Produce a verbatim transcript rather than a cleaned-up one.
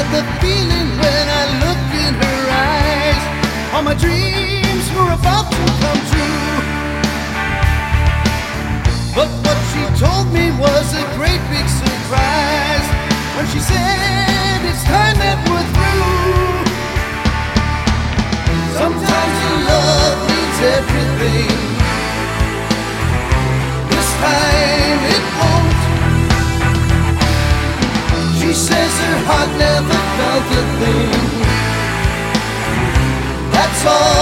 the feeling when I looked in her eyes. All my dreams were about to come true. But what she told me was a great big surprise when she said it's time that we're through. Sometimes your love means everything. This time it won't. She says her heart never felt a thing. That's all